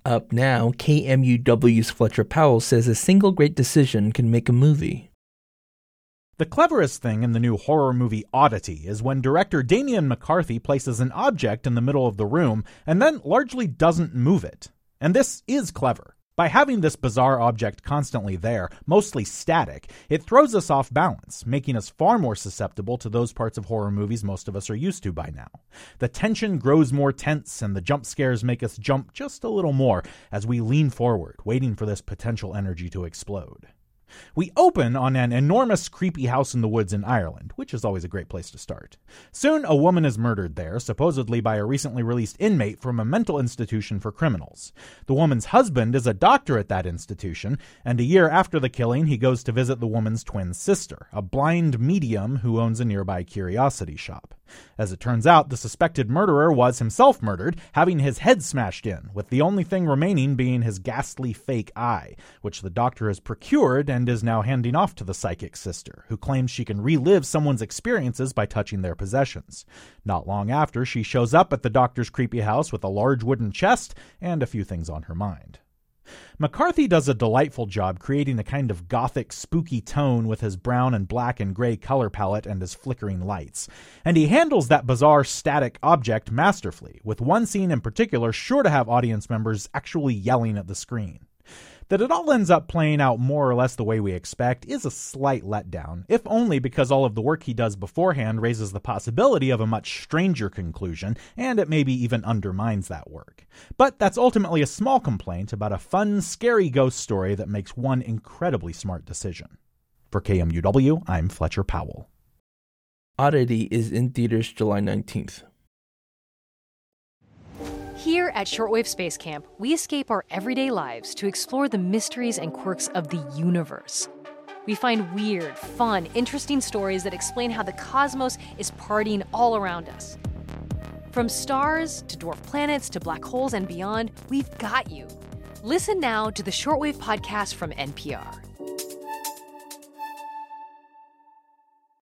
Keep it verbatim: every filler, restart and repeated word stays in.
Up now, K M U W's Fletcher Powell says a single great decision can make a movie. The cleverest thing in the new horror movie Oddity is when director Damian McCarthy places an object in the middle of the room and then largely doesn't move it. And this is clever. By having this bizarre object constantly there, mostly static, it throws us off balance, making us far more susceptible to those parts of horror movies most of us are used to by now. The tension grows more tense, and the jump scares make us jump just a little more as we lean forward, waiting for this potential energy to explode. We open on an enormous, creepy house in the woods in Ireland, which is always a great place to start. Soon, a woman is murdered there, supposedly by a recently released inmate from a mental institution for criminals. The woman's husband is a doctor at that institution, and a year after the killing, he goes to visit the woman's twin sister, a blind medium who owns a nearby curiosity shop. As it turns out, the suspected murderer was himself murdered, having his head smashed in, with the only thing remaining being his ghastly fake eye, which the doctor has procured and is now handing off to the psychic sister, who claims she can relive someone's experiences by touching their possessions. Not long after, she shows up at the doctor's creepy house with a large wooden chest and a few things on her mind. McCarthy does a delightful job creating a kind of gothic, spooky tone with his brown and black and gray color palette and his flickering lights. And he handles that bizarre static object masterfully, with one scene in particular sure to have audience members actually yelling at the screen. That it all ends up playing out more or less the way we expect is a slight letdown, if only because all of the work he does beforehand raises the possibility of a much stranger conclusion, and it maybe even undermines that work. But that's ultimately a small complaint about a fun, scary ghost story that makes one incredibly smart decision. For K M U W, I'm Fletcher Powell. Oddity is in theaters July nineteenth. Here at Shortwave Space Camp, we escape our everyday lives to explore the mysteries and quirks of the universe. We find weird, fun, interesting stories that explain how the cosmos is partying all around us. From stars to dwarf planets to black holes and beyond, we've got you. Listen now to the Shortwave podcast from N P R.